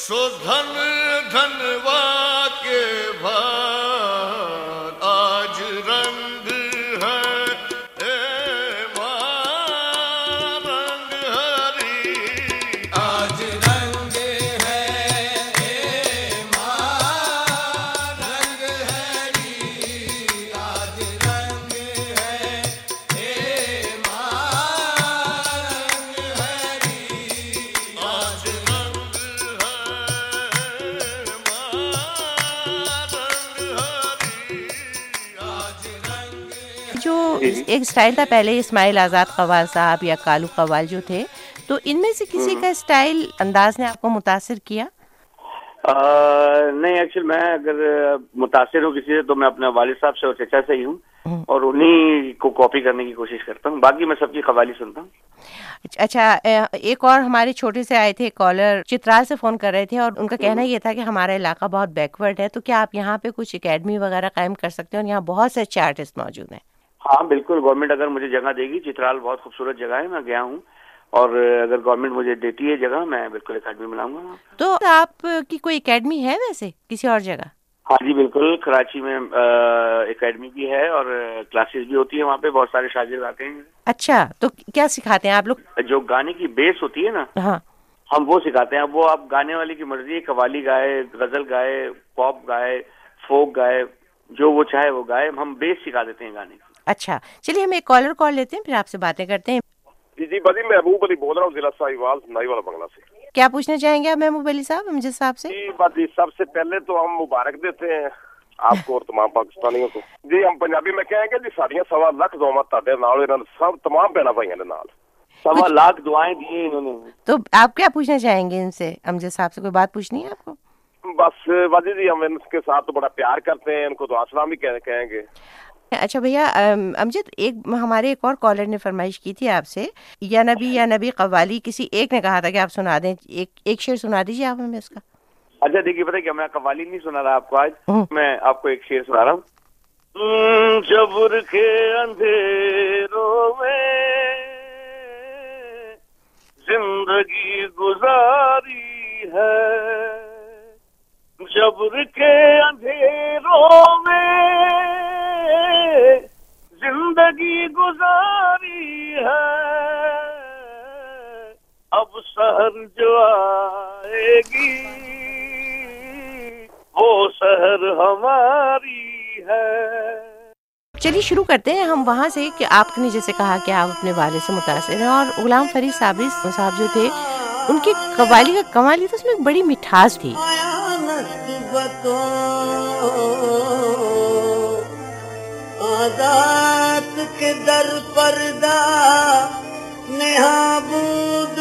सो धन धनवा के भार आज रंग है रंग हरी आज रंग है रंग हरी आज रंग है रंग हरी आज रंग जो एक स्टाइल था पहले इस्माइल आज़ाद कव्वाल साहब या कालू कव्वाल जो थे, तो इनमें से किसी का स्टाइल अंदाज ने आपको मुतासिर किया? नहीं, एक्चुअली मैं अगर मुतासिर हूँ किसी से तो मैं अपने वालिद साहब से और चचा से ही हूँ और उन्हीं को कॉपी करने की कोशिश करता हूँ। बाकी मैं सबकी कव्वाली सुनता हूँ। अच्छा, एक और हमारे छोटे से आए थे कॉलर, चित्राल से फोन कर रहे थे और उनका कहना ये था कि हमारा इलाका बहुत बैकवर्ड है, तो क्या आप यहाँ पे कुछ एकेडमी वगैरह कायम कर सकते हैं? और यहाँ बहुत से अच्छे आर्टिस्ट मौजूद हैं। हाँ बिल्कुल, गवर्नमेंट अगर मुझे जगह देगी, चित्राल बहुत खूबसूरत जगह है, मैं गया हूँ, और अगर गवर्नमेंट मुझे देती है जगह मैं बिल्कुल एकेडमी बनाऊंगा। तो आपकी कोई एकेडमी है वैसे किसी और जगह? हाँ जी बिल्कुल, कराची में एकेडमी भी है और क्लासेस भी होती है, वहाँ पे बहुत सारे शागिर्द आते हैं। अच्छा, तो क्या सिखाते हैं आप लोग? जो गाने की बेस होती है ना, हाँ, हम वो सिखाते हैं। अब वो आप गाने वाले की मर्जी है, कव्वाली गाए, गजल गाए, पॉप गाए, फोक गाए, जो वो चाहे वो गाए, हम बेस सिखा देते हैं गाने की। अच्छा, चलिए हम एक कॉलर कॉल लेते हैं, फिर आपसे बातें करते हैं। जी बदी, महबूब अली बोल रहा हूँ, जिला साहिवाल नाई वाला बंगला से। क्या पूछना चाहेंगे आप महबूब अली साहब अमजद साहब से? जी बदी, सबसे पहले तो हम मुबारक देते हैं आपको और तमाम पाकिस्तानियों को। जी हम पंजाबी में कहेंगे जी साड़ियाँ 1.25 लाख दुआवां ताड़े नाल, इन्हां सब तमाम भैणां भाइयां दे नाल 1.25 लाख दुआएं दी इन्होंने। तो आप क्या पूछना चाहेंगे इनसे? अमजद साहब से कोई बात पूछनी है आपको? बस वाजी जी, हम इनके साथ तो बड़ा प्यार करते हैं, इनको दुआ सलाम भी कहेंगे। अच्छा भैया, अमजद, हमारे एक और कॉलर ने फरमाइश की थी आपसे, या नबी कव्वाली किसी एक ने कहा था कि आप सुना दें, एक शेर सुना दीजिए आप हमें उसका। अच्छा देखिए, पता है क्या, मैं कव्वाली नहीं सुना रहा आपको आज, मैं आपको एक शेर सुना रहा हूँ। जबर के अंधेरों में जिंदगी गुजारी है, जबर के अंधेरों में जिंदगी गुजारी है, अब सहर जो आएगी वो सहर हमारी है। चलिए शुरू करते हैं हम वहाँ से कि आपने जैसे कहा कि आप अपने वाले से मुतासिर हैं, और गुलाम फरीद साबरी साहब जो थे, उनकी कव्वाली का कमाल ही तो उसमें एक बड़ी मिठास थी। आजाद के दर पर्दा नेहाबूद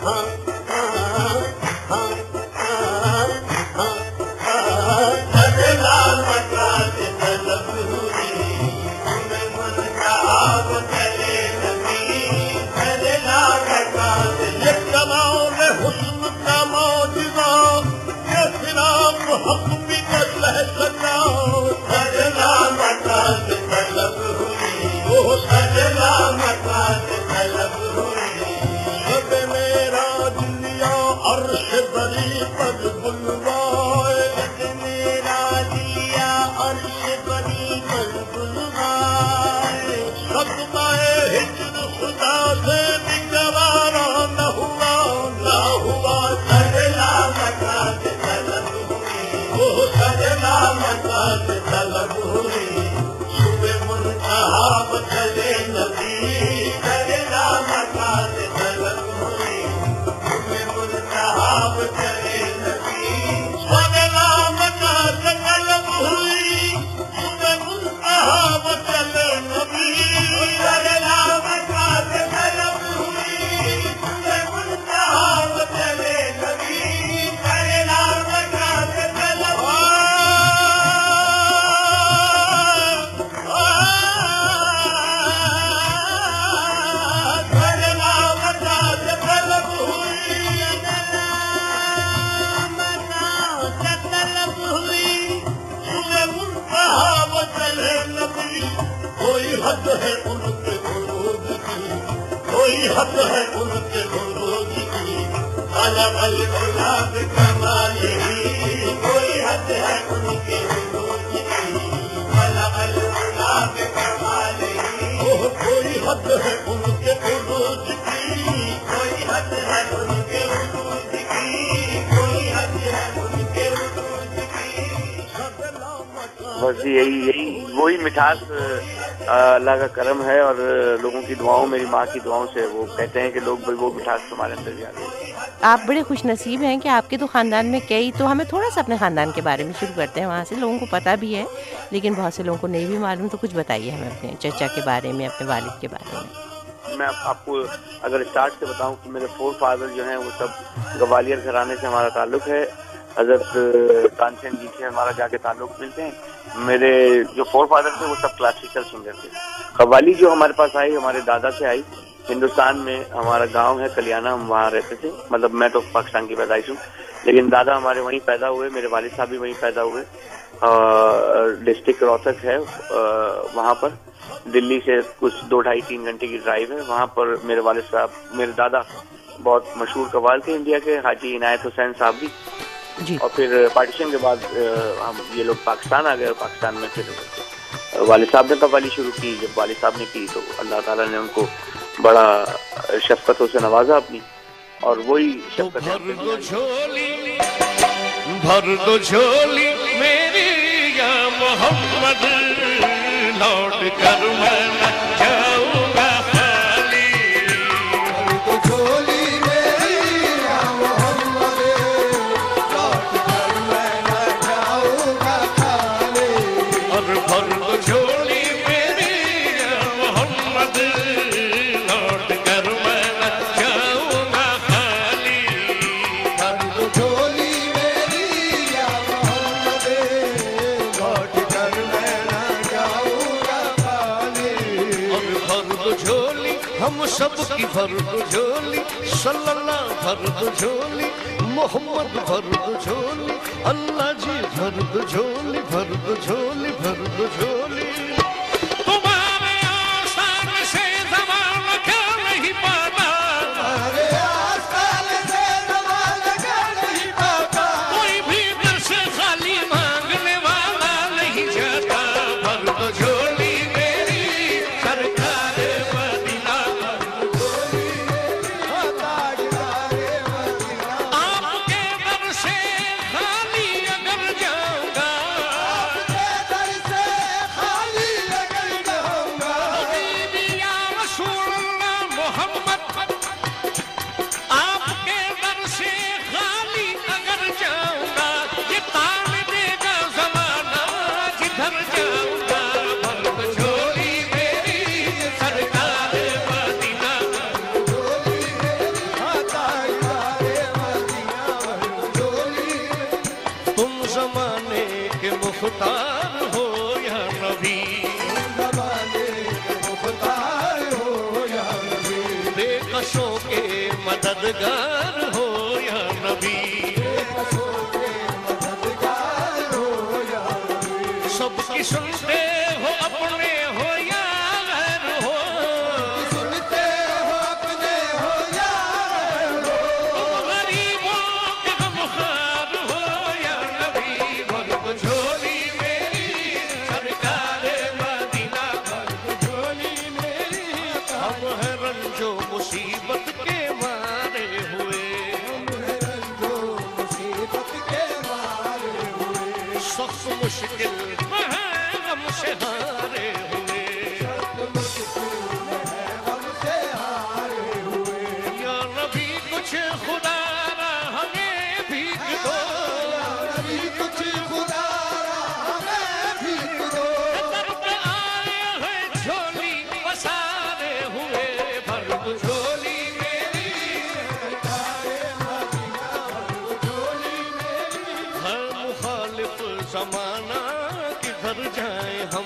बस यही वही मिठास अल्लाह का करम है और लोगों की दुआओं, मेरी माँ की दुआओं से वो कहते हैं कि लोग वो मिठास तुम्हारे अंदर भी आ गई। आप बड़े खुशनसीब हैं कि आपके तो ख़ानदान में कई, तो हमें थोड़ा सा अपने ख़ानदान के बारे में शुरू करते हैं वहाँ से। लोगों को पता भी है लेकिन बहुत से लोगों को नहीं भी मालूम, तो कुछ बताइए हमें अपने चचा के बारे में, अपने वालिद के बारे में। मैं आपको अगर स्टार्ट से बताऊं तो मेरे 4 फादर जो हैं वो सब ग्वालियर घराने से हमारा ताल्लुक है। हजरत तानसेन जी से हमारा जाके ताल्लुक मिलते हैं। मेरे जो 4 फादर थे वो सब क्लासिकल सिंगर थे। कव्वाली जो हमारे पास आई हमारे दादा से आई। हिंदुस्तान में हमारा गांव है कलियाना, हम वहाँ रहते थे। मतलब मैं तो पाकिस्तान की पैदाइश हूँ लेकिन दादा हमारे वहीं पैदा हुए, मेरे वालिद साहब भी वहीं पैदा हुए। डिस्ट्रिक्ट रोहतक है, वहाँ पर दिल्ली से कुछ 2-2.5-3 घंटे की ड्राइव है। वहाँ पर मेरे वालिद साहब, मेरे दादा बहुत मशहूर कव्वाल थे इंडिया के, हाजी इनायत हुसैन साहब भी जी। और फिर पार्टीशन के बाद हम ये लोग पाकिस्तान आ गए और पाकिस्तान में फिर वालिद साहब ने कव्वाली शुरू की। जब वालिद साहब ने की तो अल्लाह ताला ने उनको बड़ा शफ़क़तों से नवाजा अपनी, और वही शफ़क़त। भर दो झोली मेरी या मोहम्मद, लौट कर मैं न जाऊंगा खाली। भर दो झोली मेरी या मोहम्मद, लौट कर मैं न जाऊंगा खाली। और भर दो झोली मेरी या मोहम्मद, लौट कर मैं न जाऊंगा खाली। भर दो झोली मेरी या मोहम्मद, लौट कर मैं न जाऊंगा खाली। और भर दो झोली हम सब की, भर दो झोली सल्लल्लाह, भर दो झोली मोहम्मद, भर दो झोली अल्लाह जी, भर दो झोली, भर दो झोली, भर दो झोली। तुम्हारे आसान से ज़माना क्या नहीं पाता, हमारे आस्तान से ज़माना क्या नहीं पाता। कोई भी दर से खाली मांगने वाला नहीं जाता। भर दो झोली मेरी सरकार मदीना, आपके दर से खाली अगर जाऊंगा, हबीबी या रसूलल्लाह मोहम्मद, आपके दर से खाली अगर जाऊंगा, ये तान देगा ज़माना जिधर जाऊंगा। भर दो झोली मेरी सरकार मदीना, बेकसों के मददगार हो या नबी, सबकी सुनते हो अपने हो या गैर हो, सुनते हो अपने हो या गरीबों के गमखार हो या नबी। भर झोली मेरी सरकार मदीना, भर झोली मेरी, हम हैं रंजो मुसीबत के मारे हुए, मुसीबत के मारे हुए, सख्त मुश्किल में है हमसे हारे हुए, हमसे हारे हुए। या नबी कुछ खुदा हमें भीख दो, अभी कुछ खुदा हमें भीख दो, दर पे आए हैं झोली पसारे हुए। भर दो झोली मेरी हर मुखालिफ जमाना किधर जाए हम,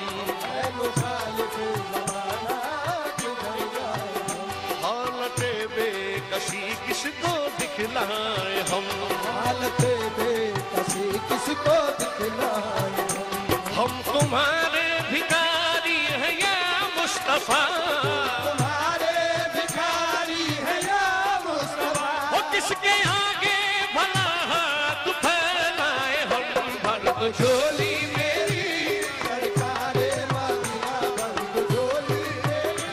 हालत बेकसी किसको दिखलाए हम, हालत बेकसी किसको दिखलाए। हम तुम्हारे भिखारी हैं या मुस्तफा, तुम्हारे भिखारी है या मुस्तफा, वो किसके आगे भला हाथ फैलाए हम। भर दो झोली मेरी सरकारे मदीना भर दो झोली मेरी,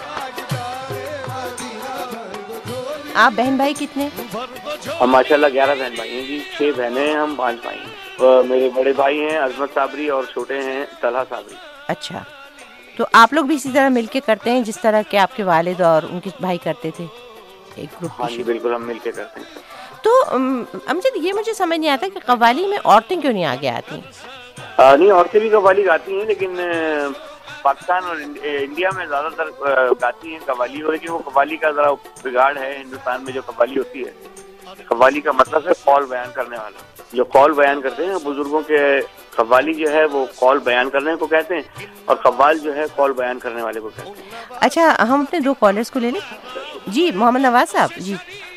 ताजदारे मदीना भर दो झोली। आप बहन भाई कितने? भर दो झोली। हम माशाल्लाह 11 बहन भाई हैं जी, 6 बहनें हैं, हम 5 भाई हैं। मेरे बड़े भाई हैं अजमत साबरी और छोटे हैं तलहा साबरी। अच्छा, तो आप लोग भी इसी तरह मिलके करते हैं जिस तरह के आपके वालिद और उनके भाई करते थे, एक ग्रुप हाँ की जी शुरू? बिल्कुल, हम मिलके करते हैं। तो अमजद, ये मुझे समझ नहीं आता कि कव्वाली में औरतें क्यों नहीं आगे आती? नहीं, औरतें भी कव्वाली गाती हैं, लेकिन पाकिस्तान और इंडिया में ज्यादातर गाती हैं कव्वाली, और लेकिन वो कव्वाली का जरा बिगाड़ है। हिंदुस्तान में जो कव्वाली होती है, कव्वाली का मतलब है कौल बयान करने वाला, जो कौल बयान करते हैं बुजुर्गों के। कव्वाली जो है वो कौल बयान करने को कहते हैं, और कव्वाल जो है कौल बयान करने वाले को कहते हैं। अच्छा, हम अपने 2 कॉलर्स को ले लें। जी, मोहम्मद नवाज साहब जी।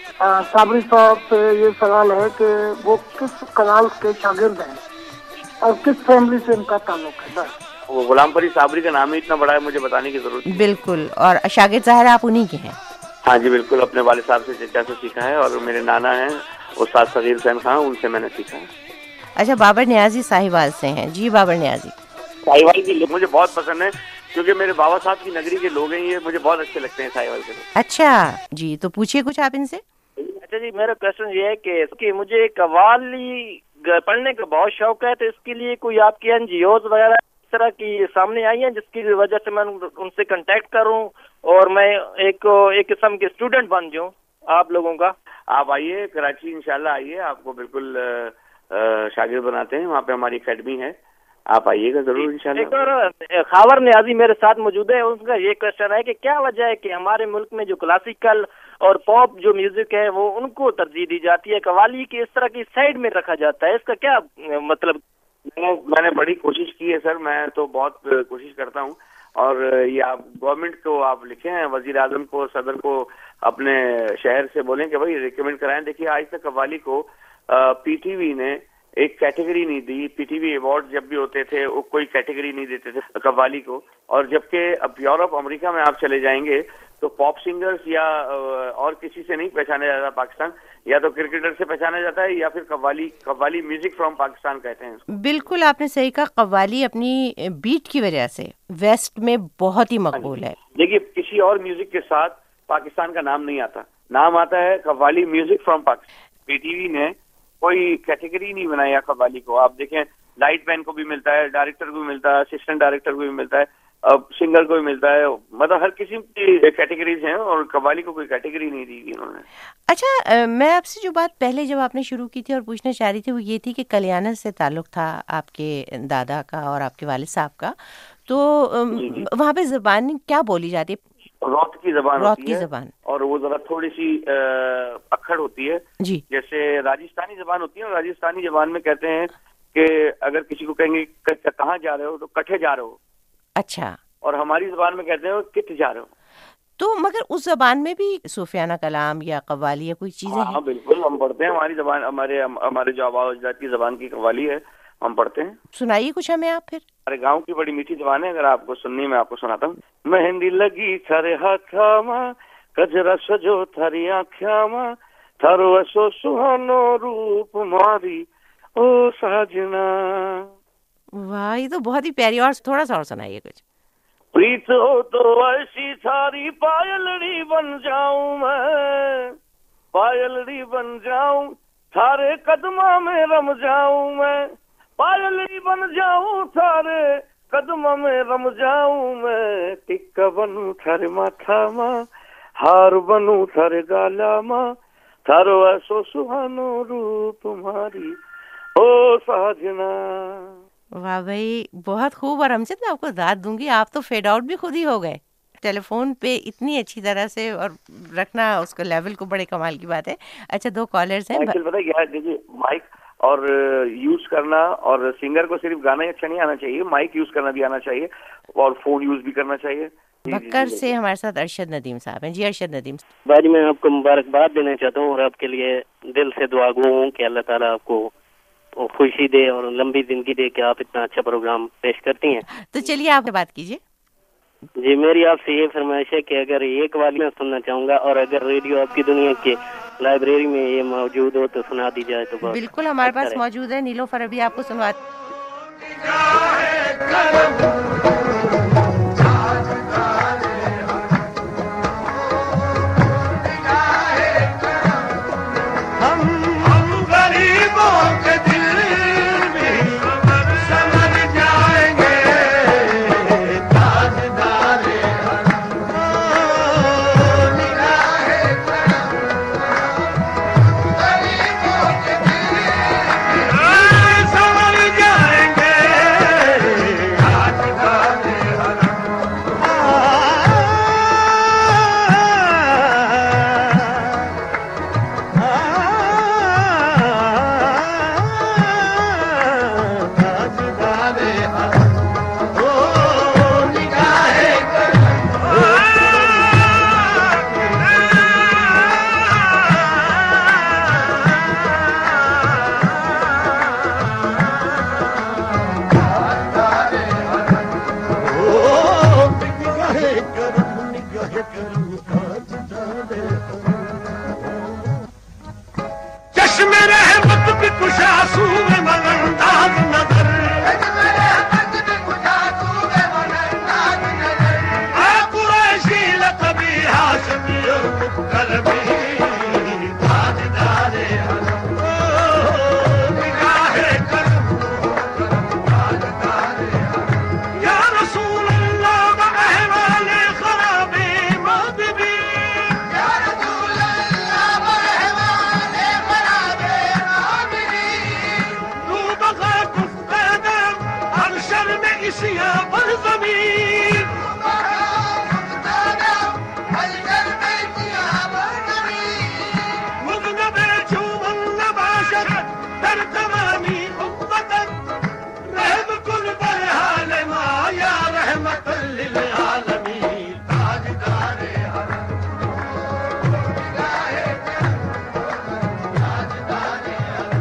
साबरी साहब से ये सवाल है कि वो किस कनाल के शागिर्द हैं और किस फैमिली से उनका ताल्लुक है? बस। वो गुलाम परी साबरी का नाम ही इतना बड़ा है, मुझे बताने की जरूरत नहीं। बिल्कुल, और शागिर्द ज़ाहिर आप उन्हीं के हैं। हाँ जी बिल्कुल, अपने वाले साहब से, चचा से सीखा है, और मेरे नाना हैं उस्ताद सगीर हुसैन खान, उनसे मैंने सीखा है। अच्छा, बाबर नियाजी साहिवाल से हैं। जी बाबर नियाजी। साहिवाल के लोग मुझे बहुत पसंद है, क्योंकि मेरे बाबा साहब की नगरी के लोग हैं, ये मुझे बहुत अच्छे लगते हैं साहिवाल के लोग। अच्छा जी, तो पूछिए कुछ आप इनसे। अच्छा जी, मेरा क्वेश्चन ये है कि मुझे कव्वाली पढ़ने का बहुत शौक है, तो इसके लिए कोई आपकी एनजीओ वगैरह इस तरह की सामने आई है जिसकी वजह से मैं उनसे कांटेक्ट करूं और मैं एक किस्म के स्टूडेंट बन जाऊं आप लोगों का? आप आइए कराची, इंशाल्लाह आइए, आपको बिल्कुल शागिर्द बनाते हैं। वहाँ पे हमारी एकेडमी है, आप आइएगा जरूर इंशाल्लाह। एक और खावर नियाजी मेरे साथ मौजूद है, उनका ये क्वेश्चन है कि क्या वजह है कि हमारे मुल्क में जो क्लासिकल और पॉप जो म्यूजिक है वो उनको तरजीह दी जाती है, कव्वाली की इस तरह की साइड में रखा जाता है, इसका क्या मतलब? मैंने बड़ी कोशिश की है सर, मैं तो बहुत कोशिश करता हूँ, और ये आप गवर्नमेंट को आप लिखे हैं, वजीर आजम को, सदर को, अपने शहर से बोलें कि भाई रिकमेंड कराएं। देखिए आज तक कव्वाली को पीटीवी ने एक कैटेगरी नहीं दी। पीटीवी अवार्ड जब भी होते थे वो कोई कैटेगरी नहीं देते थे कव्वाली को, और जबकि अब यूरोप अमेरिका में आप चले जाएंगे तो पॉप सिंगर्स या और किसी से नहीं पहचाना जाता पाकिस्तान, या तो क्रिकेटर से पहचाना जाता है या फिर कव्वाली म्यूजिक फ्रॉम पाकिस्तान कहते हैं इसको। बिल्कुल आपने सही कहा, कव्वाली अपनी बीट की वजह से वेस्ट में बहुत ही मकबूल है। देखिए किसी और म्यूजिक के साथ पाकिस्तान का नाम नहीं आता, नाम आता है qawwali music from Pakistan. PTV ने कोई कैटेगरी नहीं बनाया कव्वाली को। आप देखें लाइट मैन को भी मिलता है, डायरेक्टर को भी मिलता है, असिस्टेंट डायरेक्टर को भी मिलता है, अब सिंगर को भी मिलता है, मतलब हर किस्म की कैटेगरीज हैं, और कव्वाली को कोई कैटेगरी नहीं दी इन्होंने। अच्छा, मैं आपसे जो बात पहले जब आपने शुरू की थी और पूछना चाह रही थी वो ये थी कि कल्याण से ताल्लुक था आपके दादा का और आपके वालिद साहब का, तो वहाँ पे जुबान क्या बोली जाती है? रौत की जबान रौत होती की है, जबान, और वो जरा थोड़ी सी अक्खड़ होती है जी। जैसे राजस्थानी जबान होती है, और राजस्थानी जबान में कहते हैं कि अगर किसी को कहेंगे कहाँ जा रहे हो तो कठे जा रहे हो। अच्छा। और हमारी जबान में कहते हैं कित जा रहे हो। तो मगर उस जबान में भी सूफियाना कलाम या कव्वाली या कोई चीजें हाँ हैं? बिल्कुल, हम पढ़ते हैं। हमारी जबान, हमारे जो आबा अजदाद की जबान की कव्वाली है, हम पढ़ते हैं। सुनाइए कुछ हमें आप फिर। हमारे गांव की बड़ी मीठी जबान है, अगर आपको सुननी मैं आपको सुनाता हूँ। मेहंदी लगी थारे हाथा मा, कजरा सजो थारी आँख्या मा, थारो ऐसो सुहानो रूप मारी ओ साजना। वाह, ये तो बहुत ही प्यारी। और थोड़ा सा और सुनाइए कुछ। प्रीत हो तो ऐसी थारी पायलड़ी बन जाऊं मैं, पायलड़ी बन जाऊं, थारे कदमा में रम जाऊं मैं, पायलड़ी बन जाऊं, थारे कदमा में रम जाऊं मैं, टिक्का बनूं थारे माथा मां, हार बनूं थारे गाला मां, थारो ऐसो सुहानो रूप तुम्हारी ओ साजना। वाह भाई, बहुत खूब। और हमसे मैं आपको दाद दूंगी, आप तो फेड आउट भी खुद ही हो गए टेलीफोन पे इतनी अच्छी तरह से, और रखना उसको लेवल को बड़े कमाल की बात है। अच्छा, 2 कॉलर्स हैं। एक्चुअली पता है क्या है, देखिए माइक और यूज करना, और सिंगर को सिर्फ गाना ही अच्छा नहीं आना चाहिए, माइक यूज करना भी आना चाहिए, और फोन यूज भी करना चाहिए। बक्कर से हमारे साथ अरशद नदीम साहब हैं। जी अरशद नदीम। भाई मैं आपको मुबारकबाद देना चाहता हूँ और आपके लिए दिल से दुआ गो हूँ कि अल्लाह ताला आपको खुशी दे और लंबी जिंदगी दे कि आप इतना अच्छा प्रोग्राम पेश करती हैं। तो चलिए आप बात कीजिए। जी, मेरी आपसे ये फरमाइश है कि अगर एक वाली मैं सुनना चाहूँगा, और अगर रेडियो आपकी दुनिया के लाइब्रेरी में ये मौजूद हो तो सुना दी जाए तो बहुत बिल्कुल हमारे अच्छा पास रहे। मौजूद है। नीलोफर अभी आपको सुनवा। हम गरीबों के दिल भी समझ जाएंगे, ताजदारे निगाहे गरीबों के दिल समझ जाएंगे, ताजदारे चश्मे रहमत की कुशासू में मगनदाज नजर, आ कुरैशी लक़बी हाशमी और मुक़ल्लबी, ताजदारे हरम निगाहे करम, ताजदारे हरम या रसूल अल्लाह व अहवाले खराबे मौदबी, या रसूल अल्लाह व अहवाले खराबे मौदबी, तू बग़ा गुफ्तादम अरशर में इसिया पर ज़मीन, मुज़नबे चूमन नबाशत दर तमामी उम्मतन, रहम कुल बरहाल मा या रहमतल लिल आलमीन, ताजदारे हरम निगाहे ताजदारे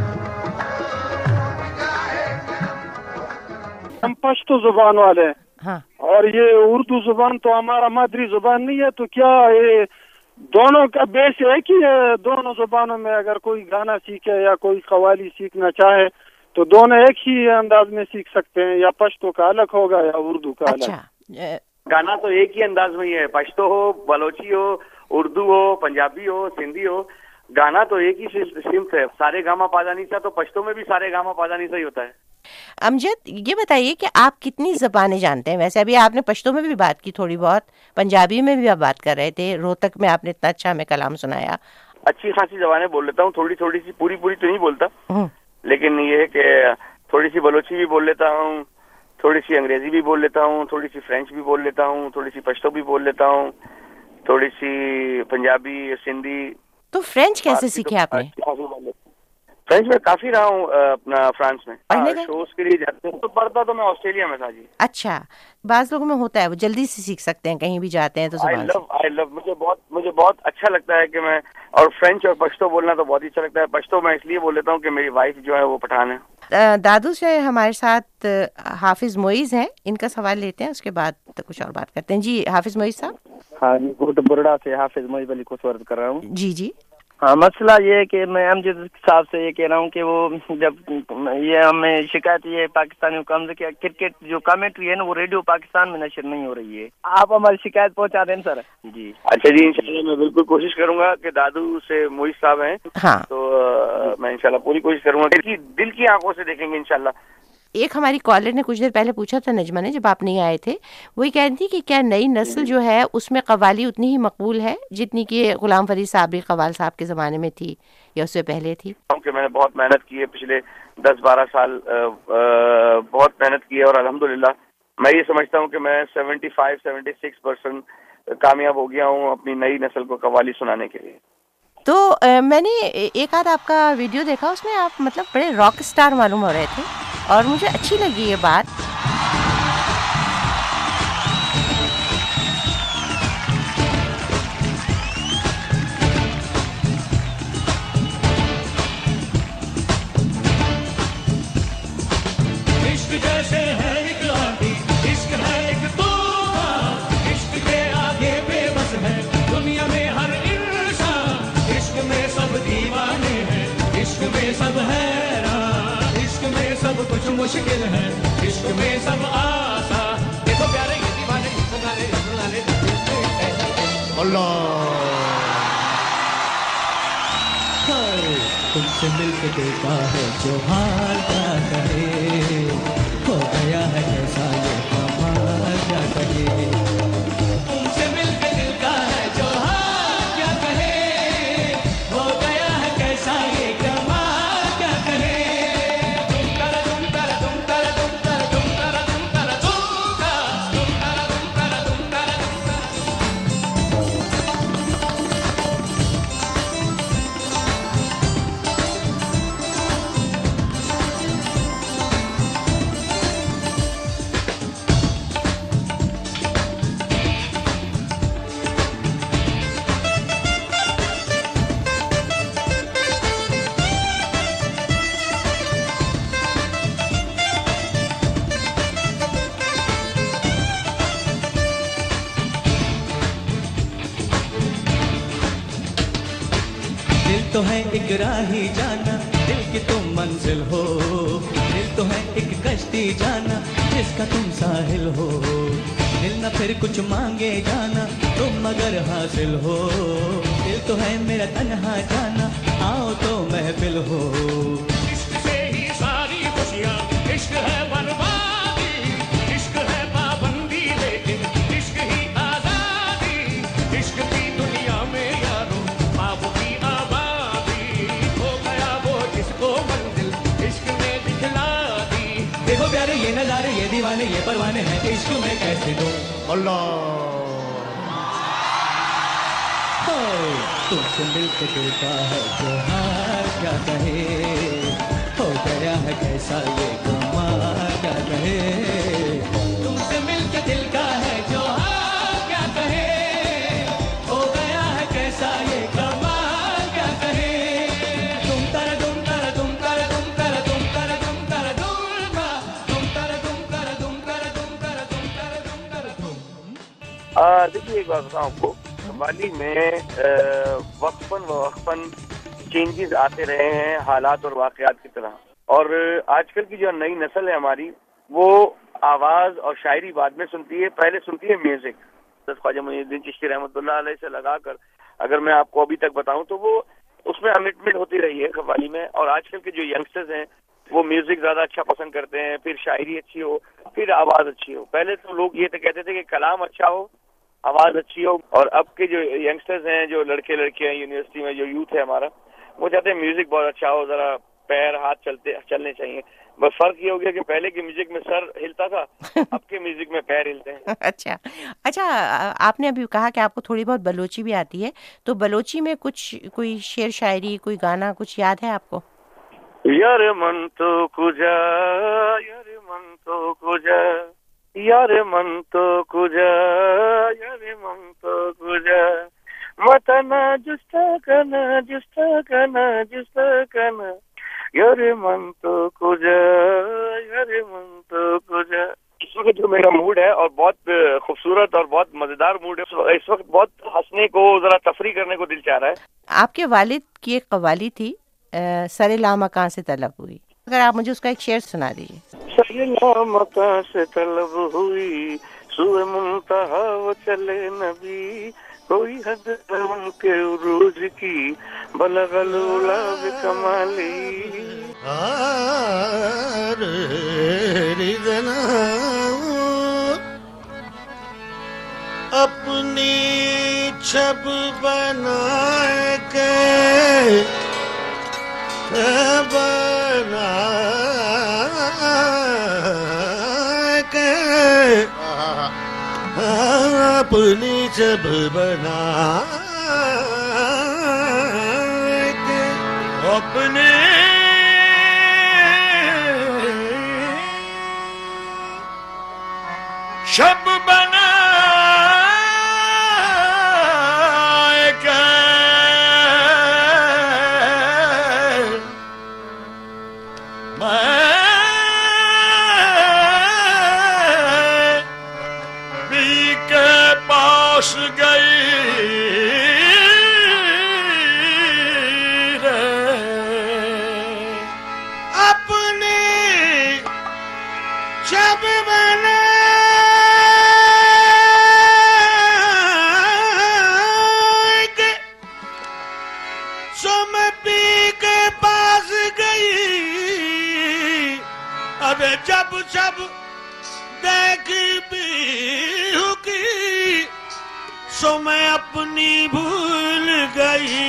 हम पश्तो जुबान वाले हैं, हाँ, और ये उर्दू जुबान तो हमारा मादरी जुबान नहीं है, तो क्या ये दोनों का बेस एक ही है? दोनों जुबानों में अगर कोई गाना सीखे या कोई कव्वाली सीखना चाहे तो दोनों एक ही अंदाज में सीख सकते हैं, या पश्तो का अलग होगा या उर्दू का अलग? अच्छा। गाना तो एक ही अंदाज में ही है, पश्तो हो, बलोची हो, उर्दू हो, पंजाबी हो, सिंधी हो, गाना तो एक ही सिम्त है। सारे गामा पादानीसा तो पश्तो में भी सारे गामा पादानीसा ही होता है। अमजद, ये बताइए कि आप कितनी ज़बानें जानते हैं? वैसे अभी आपने पश्तो में भी बात की थोड़ी बहुत, पंजाबी में भी आप बात कर रहे थे, रोहतक में आपने इतना अच्छा हमें कलाम सुनाया। अच्छी खासी जबानें बोल लेता हूँ, थोड़ी थोड़ी सी, पूरी पूरी तो नहीं बोलता, लेकिन ये है कि थोड़ी सी बलोची भी बोल लेता हूँ, थोड़ी सी अंग्रेजी भी बोल लेता हूँ, थोड़ी सी फ्रेंच भी बोल लेता हूँ, थोड़ी सी पश्तो भी बोल लेता हूँ, थोड़ी सी पंजाबी, सिंधी। तो फ्रेंच कैसे सीखे आपने? फ्रेंच में काफी रहा हूँ, अपना फ्रांस में पढ़ने गए? शोज के लिए जाते हैं। तो पढ़ता तो मैं ऑस्ट्रेलिया में था जी। अच्छा, बाज लोगों में होता है, वो जल्दी से सीख सकते हैं, कहीं भी जाते हैं तो जुबान से। आई लव मुझे बहुत अच्छा लगता है कि मैं, और फ्रेंच और पश्तो बोलना तो बहुत ही अच्छा लगता है। पश्तो मैं इसलिए बोल लेता हूँ कि मेरी वाइफ जो है वो पठान है। दादू से हमारे साथ हाफिज मोइज हैं, इनका सवाल लेते हैं, उसके बाद तो कुछ और बात करते हैं। जी हाफिज मोइज साहब। हाँ जी, गुड बुरड़ा से हाफिज मोइज अली को स्वागत कर रहा हूँ। जी जी। हाँ, मसला ये है कि मैं अमजद साहब से ये कह रहा हूँ कि वो जब ये हमें शिकायत ये पाकिस्तानियों को हमसे कि क्रिकेट जो कमेंट्री है ना वो रेडियो पाकिस्तान में नशर नहीं हो रही है, आप हमारी शिकायत पहुँचा दें सर। जी अच्छा जी, इंशाल्लाह मैं बिल्कुल कोशिश करूंगा कि दादू से मोइज साहब हैं। हाँ, तो मैं इंशाल्लाह पूरी कोशिश करूंगा कि दिल की आंखों से देखेंगे इंशाल्लाह। एक हमारी कॉलर ने कुछ देर पहले पूछा था नजमा ने, जब आप नहीं आए थे, वही कह रही थी कि क्या नई नस्ल जो है उसमें कव्वाली उतनी ही मकबूल है जितनी कि गुलाम फरीद साबरी कव्वाल साहब के ज़माने में थी या उससे पहले थी? क्योंकि मैंने बहुत मेहनत की है पिछले 10-12 साल, बहुत मेहनत की है और अल्हम्दुलिल्लाह मैं ये समझता हूँ कि मैं 75-76% कामयाब हो गया हूँ अपनी नई नस्ल को कव्वाली सुनाने के लिए। तो मैंने एक आध आपका वीडियो देखा, उसमें आप मतलब बड़े रॉक स्टार मालूम हो रहे थे और मुझे अच्छी लगी ये बात। इश्क जैसे है एक लाठी, इश्क है एक तोहफा, इश्क के आगे बेबस है दुनिया में हर इंसान, इश्क में सब दीवाने हैं, इश्क में सब हैरान, इश्क में सब कुछ मुश्किल है, इश्क में सब आसा। देखो प्यारे ये दीवाने सुनाने अल्लाह तुमसे मिलके देखा है जो हाल क्या कहे, हो गया है कैसा ये कमाल क्या कहे, तुमसे मिलके दिल का है जो हाल क्या कहे, हो गया है कैसा ये कमाल क्या कहे, तुम करा तुम करा तुम करा तुम करा तुम करा तुम करा तुम करा तुम करा तुम करा तुम करा। दिल तो है एक राही जाना, दिल की तुम मंजिल हो, दिल तो है एक कश्ती जाना जिसका तुम साहिल हो, दिल न फिर कुछ मांगे जाना तुम मगर हासिल हो, दिल तो है मेरा तन्हा जाना आओ तो महफिल हो, इश्क से ही सारी खुशियाँ, इश्क है बर्बादी, इश्क है पाबंदी लेकिन इश्क ही आजादी, इश्क की दुनिया में यारो ख्वाब की आबादी, हो गया वो जिसको मंजिल इश्क ने दिखला दी। देखो प्यारे ये नजारे ये दीवाने ये परवाने हैं इश्क में कैसे दो अल्लाह। तुमसे मिलके दिल का है जो हाल क्या कहे, हो गया है कैसा ये कमाल क्या कहे, तुमसे मिलके दिल का है जो हाल क्या कहे, हो गया है कैसा ये कमाल क्या कहे, तुम कर तुम कर तुम कर तुम कर तुम कर तुम कर तुम कर तुम कर तुम कर तुम कर तुम कर तुम कर तुम। देखिए एक बात बताऊँ आपको, कव्वाली में वक्फन चेंजेस आते रहे हैं हालात और वाकयात की तरह, और आजकल की जो नई नस्ल है हमारी वो आवाज और शायरी बाद में सुनती है, पहले सुनती है म्यूजिक। ख्वाजा मुइनुद्दीन चिश्ती रहमतुल्लाह अलैह से लगाकर अगर मैं आपको अभी तक बताऊं तो वो उसमें अमिटमेंट होती रही है कव्वाली में, और आजकल के जो यंगस्टर्स हैं वो म्यूजिक ज्यादा अच्छा पसंद करते हैं, फिर शायरी अच्छी हो फिर आवाज अच्छी हो। पहले तो लोग ये तो कहते थे कि कलाम अच्छा हो आवाज अच्छी हो, और अब के जो यंगस्टर्स हैं जो लड़के लड़कियां यूनिवर्सिटी में जो यूथ है हमारा वो चाहते हैं म्यूजिक बहुत अच्छा हो, जरा पैर हाथ चलने चाहिए। बस फर्क ये हो गया कि पहले की म्यूजिक में सर हिलता था, अब के म्यूजिक में पैर हिलते हैं। अच्छा, आपने अभी कहा कि आपको थोड़ी बहुत बलोची भी आती है, तो बलोची में कुछ कोई शेर शायरी कोई गाना कुछ याद है आपको? यार मन तो कुजा, यार मन तो कुजा, यार मन तो कुजा, यार मन तो कुजा, मतना जुस्ता कना, जुस्ता कना, जुस्ता कना, यार मन तो कुजा, यार मन तो कुजा। इस वक्त जो मेरा मूड है और बहुत खूबसूरत और बहुत मजेदार मूड है, इस वक्त बहुत हंसने को, जरा तफरी करने को दिल चाह रहा है। आपके वालिद की एक कव्वाली थी, सरे लामकां से तलब हुई, अगर आप मुझे उसका एक शेर सुना दीजिए। सरे लामकां से तलब हुई, सुए मुंतहा वो चले नबी, कोई हद उनके उरूज की, बलगल उला बिकमाली। अपनी छब बनाए के अपनी छब बना के अपने छब बना के मैं भी के पास गई रे, अपनी छब बना के, सो मैं पी के पास गई। अबे जब जब देखी भी की, सो मैं अपनी भूल गई।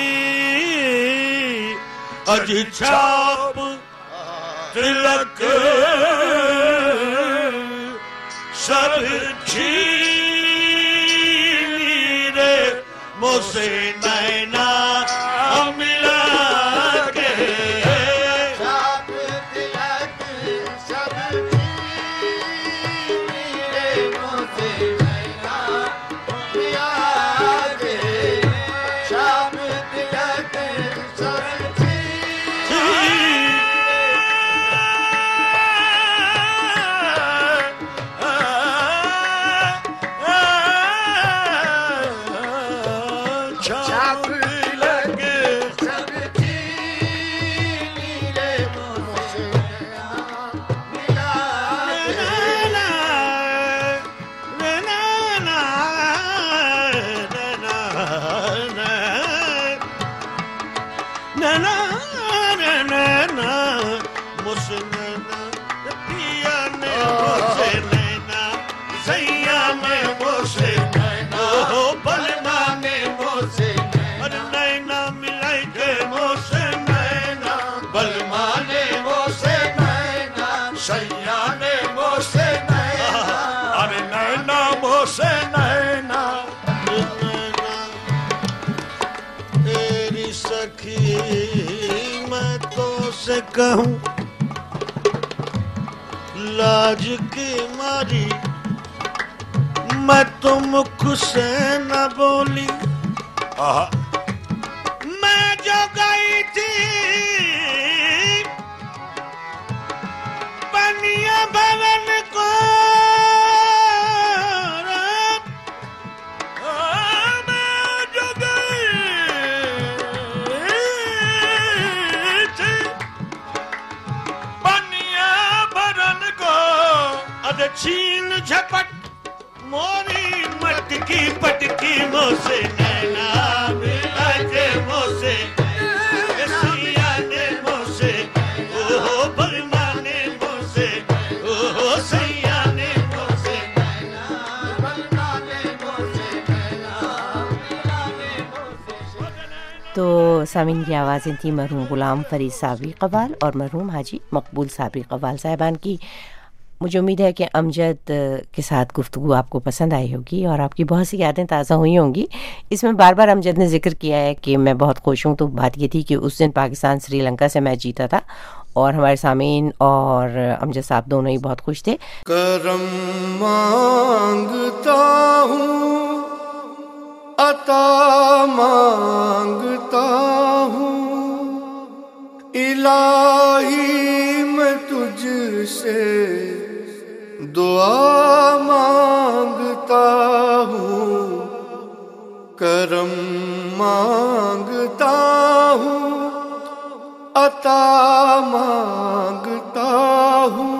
अज छाप तिलक सब छीनी रे, मुझसे नैना मिला के, छाप तिलक सब छीनी रे, मुझसे नैना मिला के, छाप तिलक सब कहूं लाज की मारी, मैं तो मुख से न बोली। मैं जो गई थी बनिया भवन को, छीन झपट मोरी मटकी पटकी, मोसे नैना मिला के, मोसे सिया ने मोसे, ओहो बलमा ने मोसे, ओहो सैया ने मोसे, बलमा ने मोसे, तो सामीन की आवाज़ें थी मरहूम गुलाम फरीद साबरी कव्वाल और मरहूम हाजी मकबूल साबरी कव्वाल साहिबान की। मुझे उम्मीद है कि अमजद के साथ गुफ्तगू आपको पसंद आई होगी और आपकी बहुत सी यादें ताज़ा हुई होंगी। इसमें बार बार अमजद ने जिक्र किया है कि मैं बहुत खुश हूँ, तो बात ये थी कि उस दिन पाकिस्तान श्रीलंका से मैच जीता था और हमारे सामीन और अमजद साहब दोनों ही बहुत खुश थे। करम मांगता हूँ, अता मांगता हूँ, इलाही मैं तुझसे दुआ मांगता हूँ, करम मांगता हूँ, अता मांगता हूँ,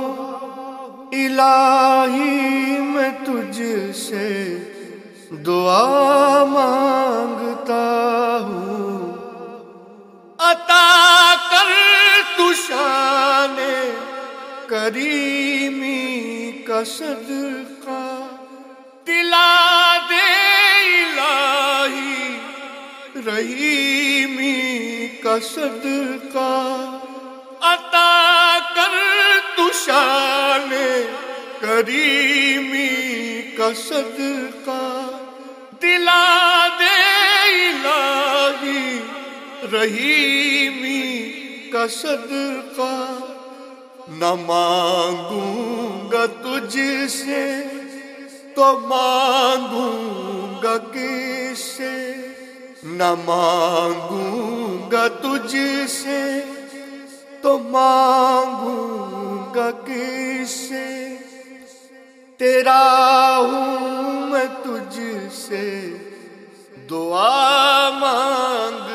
इलाही मैं तुझसे दुआ मांगता हूँ। अता कर तू शाने करीमी का सदका, दिला दे इलाही रहीमी का सदका। अता कर तू शाने करीमी का सदका, दिला दे इलाही रहीमी का सदका। न मांगूंगा तुझसे तो मांगूंगा किससे, न मांगूंगा तुझसे तो मांगूंगा किससे। तेरा हूँ मैं तुझसे दुआ मांग